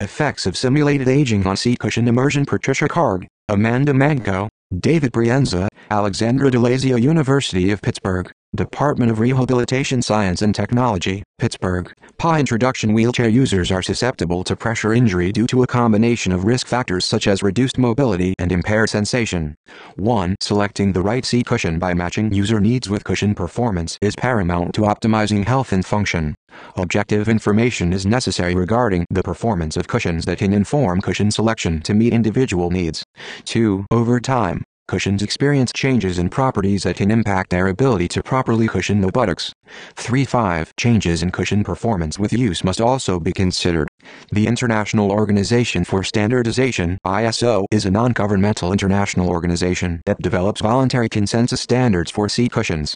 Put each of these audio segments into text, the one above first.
Effects of Simulated Aging on Seat Cushion Immersion. Patricia Karg, Amanda Manco, David Brienza, Alexandra DeLazio, University of Pittsburgh, Department of Rehabilitation Science and Technology, Pittsburgh. PA Introduction. Wheelchair users are susceptible to pressure injury due to a combination of risk factors such as reduced mobility and impaired sensation. 1. Selecting the right seat cushion by matching user needs with cushion performance is paramount to optimizing health and function. Objective information is necessary regarding the performance of cushions that can inform cushion selection to meet individual needs. 2. Over time, cushions experience changes in properties that can impact their ability to properly cushion the buttocks. 3. 5. Changes in cushion performance with use must also be considered. The International Organization for Standardization (ISO) is a non-governmental international organization that develops voluntary consensus standards for seat cushions.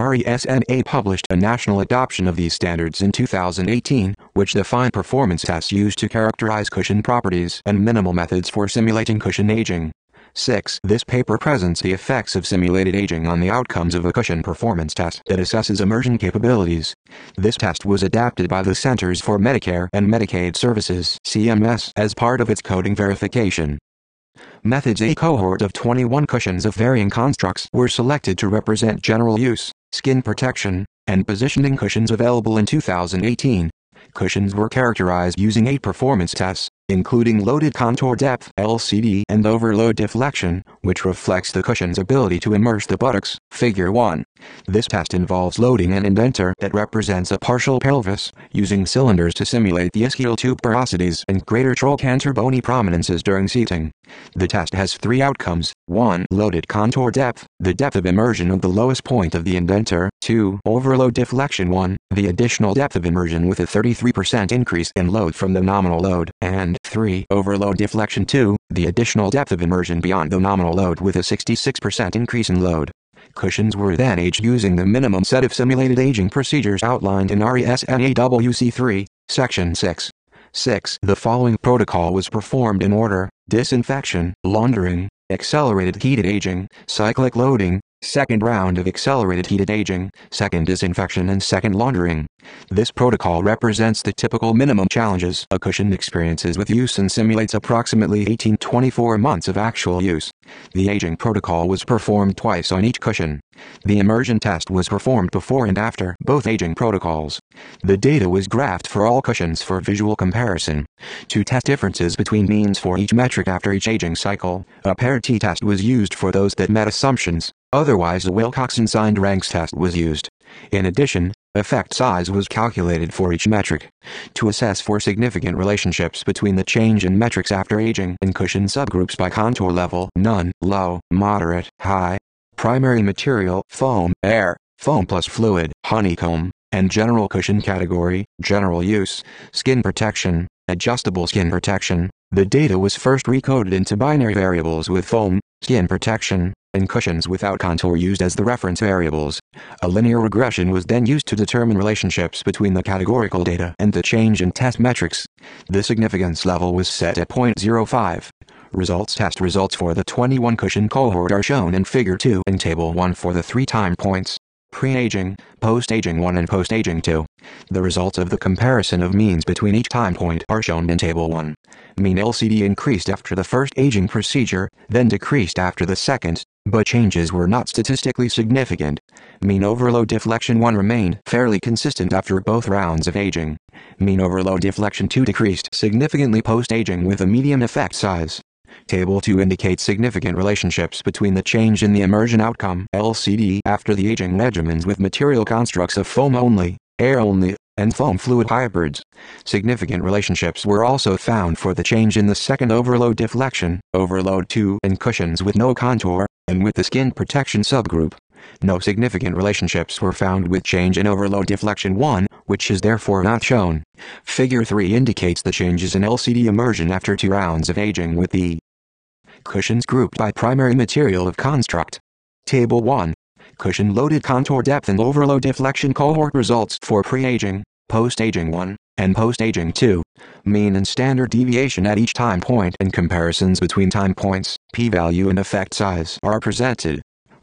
RESNA published a national adoption of these standards in 2018, which define performance tests used to characterize cushion properties and minimal methods for simulating cushion aging. 6. This paper presents the effects of simulated aging on the outcomes of a cushion performance test that assesses immersion capabilities. This test was adapted by the Centers for Medicare and Medicaid Services (CMS) as part of its coding verification. Methods. A cohort of 21 cushions of varying constructs were selected to represent general use, skin protection, and positioning cushions available in 2018. Cushions were characterized using 8 performance tests, including loaded contour depth (LCD) and overload deflection, which reflects the cushion's ability to immerse the buttocks. Figure 1. This test involves loading an indenter that represents a partial pelvis, using cylinders to simulate the ischial tuberosities and greater trochanter bony prominences during seating. The test has 3 outcomes. 1. Loaded contour depth, the depth of immersion of the lowest point of the indenter. 2. Overload deflection. 1. The additional depth of immersion with a 33% increase in load from the nominal load. And 3. Overload deflection. 2. The additional depth of immersion beyond the nominal load with a 66% increase in load. Cushions were then aged using the minimum set of simulated aging procedures outlined in RESNA WC3, Section 6. 6. The following protocol was performed in order: disinfection, laundering, accelerated heated aging, cyclic loading, second round of accelerated heated aging, second disinfection and second laundering. This protocol represents the typical minimum challenges a cushion experiences with use and simulates approximately 18-24 months of actual use. The aging protocol was performed twice on each cushion. The immersion test was performed before and after both aging protocols. The data was graphed for all cushions for visual comparison. To test differences between means for each metric after each aging cycle, a paired t-test was used for those that met assumptions. Otherwise, a Wilcoxon-signed ranks test was used. In addition, effect size was calculated for each metric. To assess for significant relationships between the change in metrics after aging and cushion subgroups by contour level: none, low, moderate, high. Primary material: foam, air, foam plus fluid, honeycomb, and general cushion category: general use, skin protection, adjustable skin protection. The data was first recoded into binary variables with foam, skin protection, and cushions without contour used as the reference variables. A linear regression was then used to determine relationships between the categorical data and the change in test metrics. The significance level was set at 0.05. Test results for the 21 cushion cohort are shown in Figure 2 and Table 1 for the 3 time points: pre-aging, post-aging 1 and post-aging 2. The results of the comparison of means between each time point are shown in Table 1. Mean LCD increased after the first aging procedure, then decreased after the second, but changes were not statistically significant. Mean overload deflection 1 remained fairly consistent after both rounds of aging. Mean overload deflection 2 decreased significantly post-aging with a median effect size. Table 2 indicates significant relationships between the change in the immersion outcome (LCD) after the aging regimens with material constructs of foam only, air only, and foam fluid hybrids. Significant relationships were also found for the change in the second overload deflection, overload 2, and cushions with no contour, and with the skin protection subgroup. No significant relationships were found with change in overload deflection 1, which is therefore not shown. Figure 3 indicates the changes in LCD immersion after 2 rounds of aging with the cushions grouped by primary material of construct. Table 1. Cushion loaded contour depth and overload deflection cohort results for pre-aging, post-aging 1, and post-aging 2. Mean and standard deviation at each time point and comparisons between time points, p-value and effect size are presented.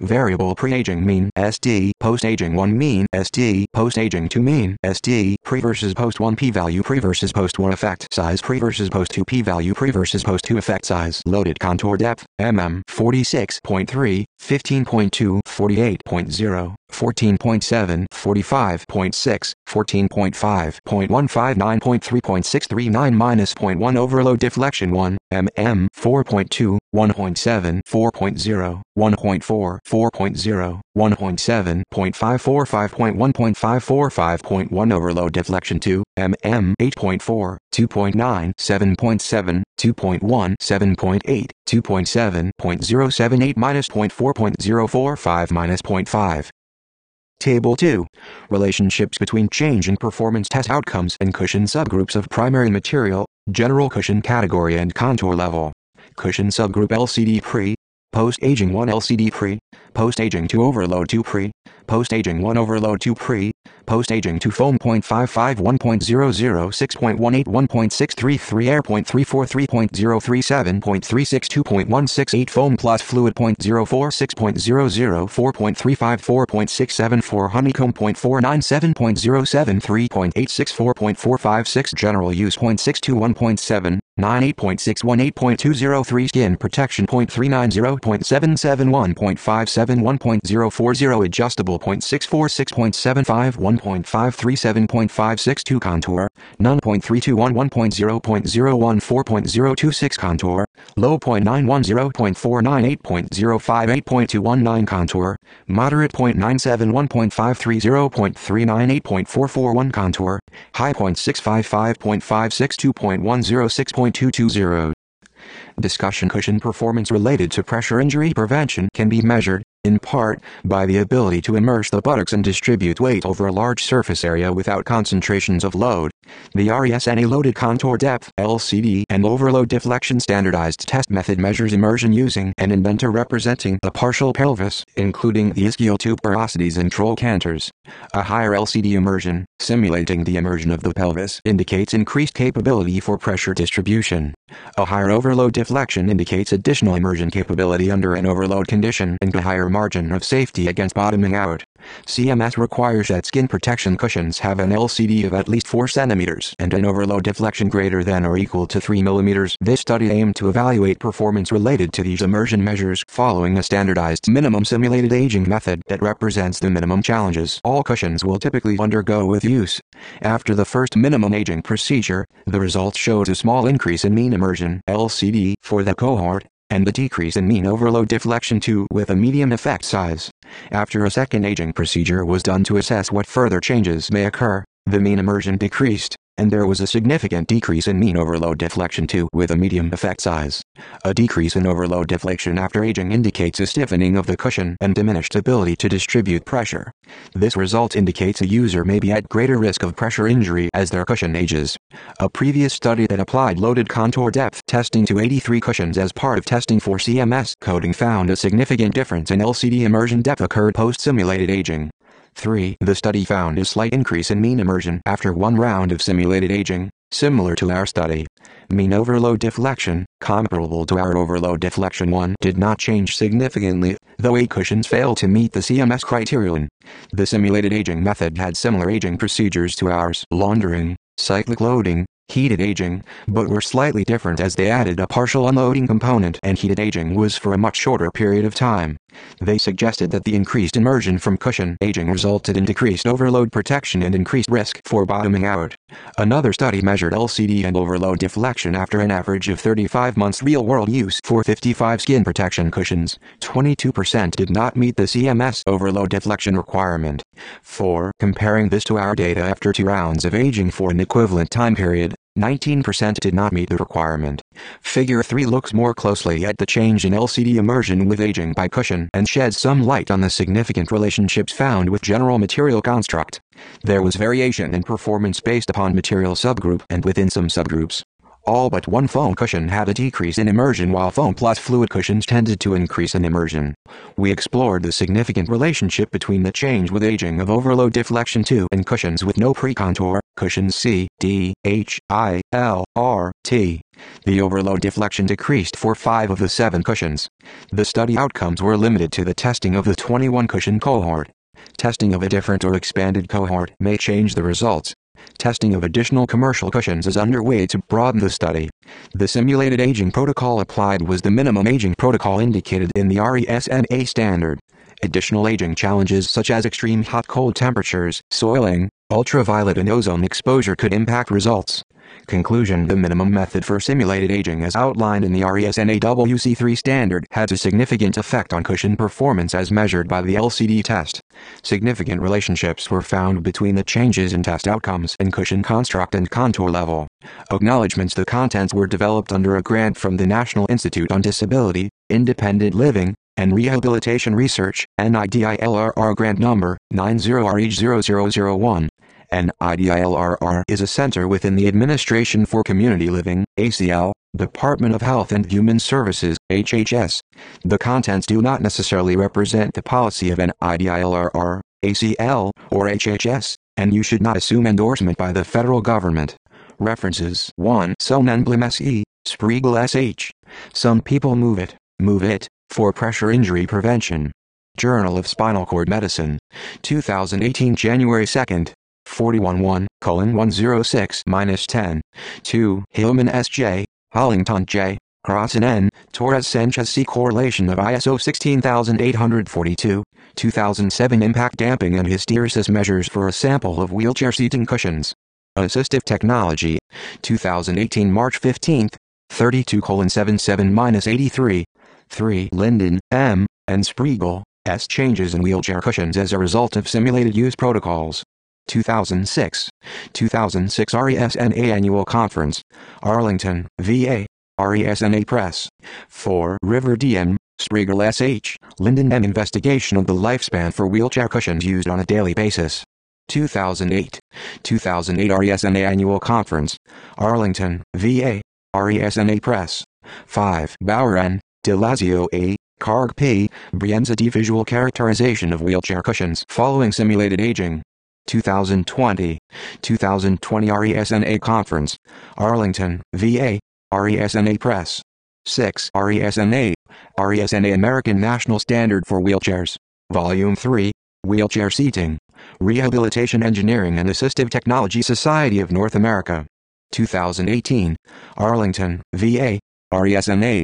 variable pre-aging mean SD, post-aging 1 mean SD, post-aging 2 mean SD, pre versus post 1 p-value, pre versus post 1 effect size, pre versus post 2 p-value, pre versus post 2 effect size, loaded contour depth, 46.3, 15.2, 48.0, 14.7, 45.6, 14.5, 0.159, 0.3.639 minus 0.1 overload deflection 1, 4.2, 1.7, 4.0, 1.4, 4.0, 1.7, 0.545, 0.1 overload deflection 2, 8.4, 2.9, 7.7, 2.1, 7.8, 2.7, 0.078 minus 0.4.045 minus 0.5. Table 2. Relationships between change in performance test outcomes and cushion subgroups of primary material, general cushion category and contour level. Cushion subgroup LCD pre, post-aging 1 LCD pre, post-aging 2 overload 2 pre, post-aging 1 overload 2 pre, post-aging 2 foam 0.55 1.00 6.18 1.633 air 0.34 3.037 0.36 2.168 foam plus fluid 0.04 6.00 4.35 4.674 honeycomb 0.497 0.073 0.864 0.456 general use 0.621 0.7 98.618 0.203 skin protection 0.390 0.771 0.571 0.040 adjustable 0.646 0.75 1.537 0.562 contour none 0.321 1.0 0.014 0.026 contour low 0.910 0.498 0.058 0.219 contour moderate 0.971 0.530 0.398 0.441 contour high 0.655 0.562 0.106 0.220. Discussion. Cushion performance related to pressure injury prevention can be measured, in part, by the ability to immerse the buttocks and distribute weight over a large surface area without concentrations of load. The RESNA loaded contour depth (LCD) and overload deflection standardized test method measures immersion using an indenture representing the partial pelvis, including the ischial tuberosities and trochanters. A higher LCD immersion, simulating the immersion of the pelvis, indicates increased capability for pressure distribution. A higher overload deflection indicates additional immersion capability under an overload condition and a higher margin of safety against bottoming out. CMS requires that skin protection cushions have an LCD of at least 4 cm and an overload deflection greater than or equal to 3 mm. This study aimed to evaluate performance related to these immersion measures following a standardized minimum simulated aging method that represents the minimum challenges all cushions will typically undergo with use. After the first minimum aging procedure, the results showed a small increase in mean immersion LCD for the cohort, and the decrease in mean overload deflection 2 with a medium effect size. After a second aging procedure was done to assess what further changes may occur, the mean immersion decreased, and there was a significant decrease in mean overload deflection 2 with a medium effect size. A decrease in overload deflection after aging indicates a stiffening of the cushion and diminished ability to distribute pressure. This result indicates a user may be at greater risk of pressure injury as their cushion ages. A previous study that applied loaded contour depth testing to 83 cushions as part of testing for CMS coding found a significant difference in LCD immersion depth occurred post-simulated aging. 3. The study found a slight increase in mean immersion after one round of simulated aging, similar to our study. Mean overload deflection, comparable to our overload deflection 1, did not change significantly, though 8 cushions failed to meet the CMS criterion. The simulated aging method had similar aging procedures to ours: laundering, cyclic loading, heated aging, but were slightly different as they added a partial unloading component, and heated aging was for a much shorter period of time. They suggested that the increased immersion from cushion aging resulted in decreased overload protection and increased risk for bottoming out. Another study measured LCD and overload deflection after an average of 35 months real-world use for 55 skin protection cushions. 22% did not meet the CMS overload deflection requirement. 4. Comparing this to our data after 2 rounds of aging for an equivalent time period, 19% did not meet the requirement. Figure 3 looks more closely at the change in LCD immersion with aging by cushion and sheds some light on the significant relationships found with general material construct. There was variation in performance based upon material subgroup and within some subgroups. All but one foam cushion had a decrease in immersion, while foam plus fluid cushions tended to increase in immersion. We explored the significant relationship between the change with aging of overload deflection 2 and cushions with no pre-contour, cushions C, D, H, I, L, R, T. The overload deflection decreased for 5 of the 7 cushions. The study outcomes were limited to the testing of the 21 cushion cohort. Testing of a different or expanded cohort may change the results. Testing of additional commercial cushions is underway to broaden the study. The simulated aging protocol applied was the minimum aging protocol indicated in the RESNA standard. Additional aging challenges such as extreme hot-cold temperatures, soiling, ultraviolet and ozone exposure could impact results. Conclusion: the minimum method for simulated aging as outlined in the RESNA WC3 standard had a significant effect on cushion performance as measured by the LCD test. Significant relationships were found between the changes in test outcomes and cushion construct and contour level. Acknowledgements: the contents were developed under a grant from the National Institute on Disability, Independent Living, and Rehabilitation Research, NIDILRR grant number 90RH0001. NIDILRR is a center within the Administration for Community Living, ACL, Department of Health and Human Services, HHS. The contents do not necessarily represent the policy of NIDILRR, ACL, or HHS, and you should not assume endorsement by the federal government. References: 1. Sonnenblum SE, Spiegel SH. Some people move it, for pressure injury prevention. Journal of Spinal Cord Medicine. 2018 January 2nd. 41-1-106-10. 2. Hillman S.J., Hollington J., Crossan N., Torres Sanchez C. Correlation of ISO 16842, 2007 Impact Damping and Hysteresis Measures for a Sample of Wheelchair Seating Cushions. Assistive Technology. 2018 March 15th. 32:77-83. 3. Linden, M., and Spiegel, S. Changes in Wheelchair Cushions as a Result of Simulated Use Protocols. 2006 RESNA Annual Conference, Arlington, VA, RESNA Press. 4. River DM, Spiegel SH, Linden M. Investigation of the Lifespan for Wheelchair Cushions Used on a Daily Basis. 2008 RESNA Annual Conference, Arlington, VA, RESNA Press. 5. Bauer N., DeLazio A., Karg P., Brienza D. Visual Characterization of Wheelchair Cushions Following Simulated Aging. 2020 RESNA Conference, Arlington, VA, RESNA Press. 6. RESNA American National Standard for Wheelchairs. Volume 3, Wheelchair Seating. Rehabilitation Engineering and Assistive Technology Society of North America. 2018, Arlington, VA, RESNA.